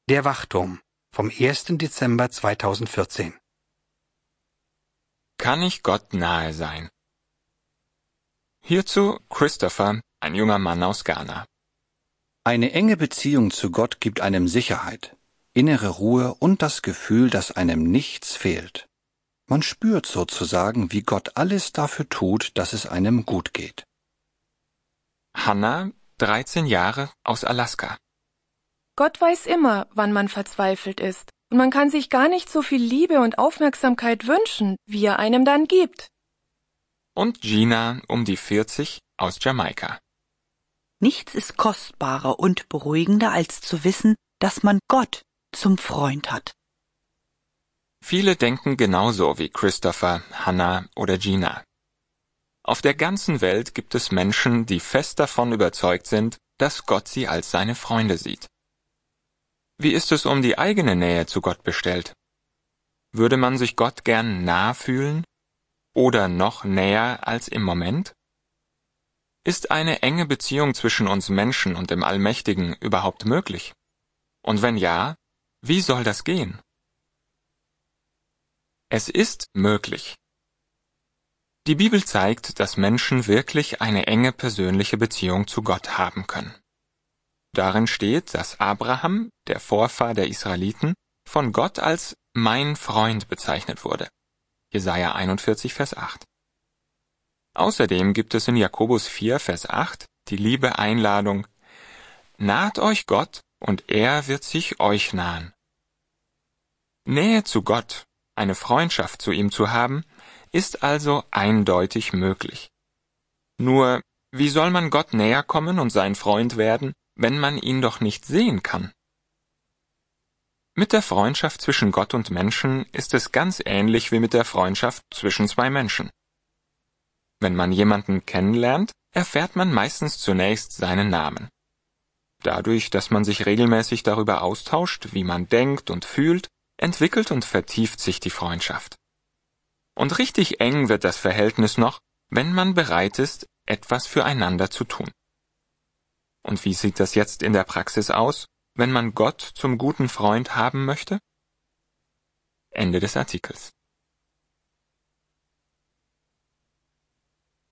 Der Wachturm vom 1. Dezember 2014. Kann ich Gott nahe sein? Hierzu Christopher, ein junger Mann aus Ghana. Eine enge Beziehung zu Gott gibt einem Sicherheit, innere Ruhe und das Gefühl, dass einem nichts fehlt. Man spürt sozusagen, wie Gott alles dafür tut, dass es einem gut geht. Hannah, 13 Jahre, aus Alaska. Gott weiß immer, wann man verzweifelt ist, und man kann sich gar nicht so viel Liebe und Aufmerksamkeit wünschen, wie er einem dann gibt. Und Gina, um die 40, aus Jamaika. Nichts ist kostbarer und beruhigender, als zu wissen, dass man Gott zum Freund hat. Viele denken genauso wie Christopher, Hannah oder Gina. Auf der ganzen Welt gibt es Menschen, die fest davon überzeugt sind, dass Gott sie als seine Freunde sieht. Wie ist es um die eigene Nähe zu Gott bestellt? Würde man sich Gott gern nah fühlen? Oder noch näher als im Moment? Ist eine enge Beziehung zwischen uns Menschen und dem Allmächtigen überhaupt möglich? Und wenn ja, wie soll das gehen? Es ist möglich. Die Bibel zeigt, dass Menschen wirklich eine enge persönliche Beziehung zu Gott haben können. Darin steht, dass Abraham, der Vorfahr der Israeliten, von Gott als mein Freund bezeichnet wurde. Jesaja 41, Vers 8. Außerdem gibt es in Jakobus 4, Vers 8 die liebe Einladung: Naht euch Gott, und er wird sich euch nahen. Nähe zu Gott, eine Freundschaft zu ihm zu haben, ist also eindeutig möglich. Nur, wie soll man Gott näher kommen und sein Freund werden, wenn man ihn doch nicht sehen kann? Mit der Freundschaft zwischen Gott und Menschen ist es ganz ähnlich wie mit der Freundschaft zwischen zwei Menschen. Wenn man jemanden kennenlernt, erfährt man meistens zunächst seinen Namen. Dadurch, dass man sich regelmäßig darüber austauscht, wie man denkt und fühlt, entwickelt und vertieft sich die Freundschaft. Und richtig eng wird das Verhältnis noch, wenn man bereit ist, etwas füreinander zu tun. Und wie sieht das jetzt in der Praxis aus, wenn man Gott zum guten Freund haben möchte? Ende des Artikels.